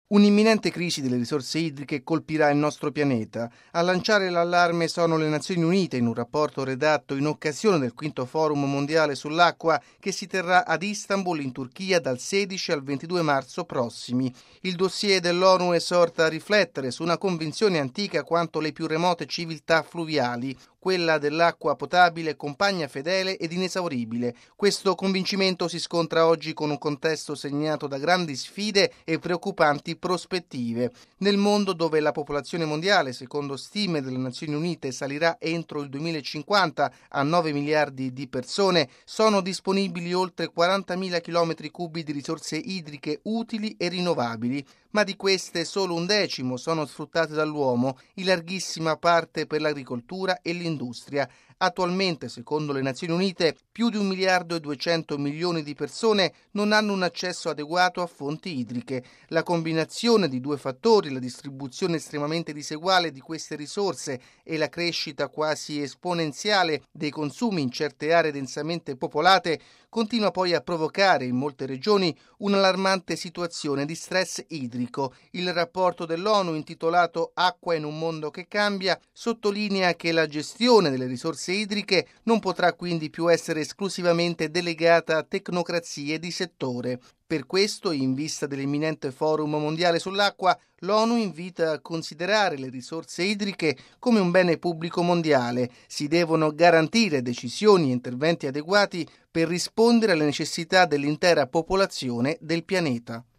Un'imminente crisi delle risorse idriche colpirà il nostro pianeta. A lanciare l'allarme sono le Nazioni Unite in un rapporto redatto in occasione del quinto forum mondiale sull'acqua che si terrà ad Istanbul in Turchia dal 16 al 22 marzo prossimi. Il dossier dell'ONU esorta a riflettere su una convinzione antica quanto le più remote civiltà fluviali, quella dell'acqua potabile, compagna fedele ed inesauribile. Questo convincimento si scontra oggi con un contesto segnato da grandi sfide e preoccupanti prospettive. Nel mondo dove la popolazione mondiale, secondo stime delle Nazioni Unite, salirà entro il 2050 a 9 miliardi di persone, sono disponibili oltre 40.000 km cubi di risorse idriche utili e rinnovabili, ma di queste solo un decimo sono sfruttate dall'uomo, in larghissima parte per l'agricoltura e l'industria. Attualmente, secondo le Nazioni Unite, più di 1.200.000.000 di persone non hanno un accesso adeguato a fonti idriche. La combinazione di due fattori, la distribuzione estremamente diseguale di queste risorse e la crescita quasi esponenziale dei consumi in certe aree densamente popolate, continua poi a provocare in molte regioni un'allarmante situazione di stress idrico. Il rapporto dell'ONU intitolato Acqua in un mondo che cambia sottolinea che la gestione delle risorse idriche non potrà quindi più essere esclusivamente delegata a tecnocrazie di settore. Per questo, in vista dell'imminente forum mondiale sull'acqua, l'ONU invita a considerare le risorse idriche come un bene pubblico mondiale. Si devono garantire decisioni e interventi adeguati per rispondere alle necessità dell'intera popolazione del pianeta.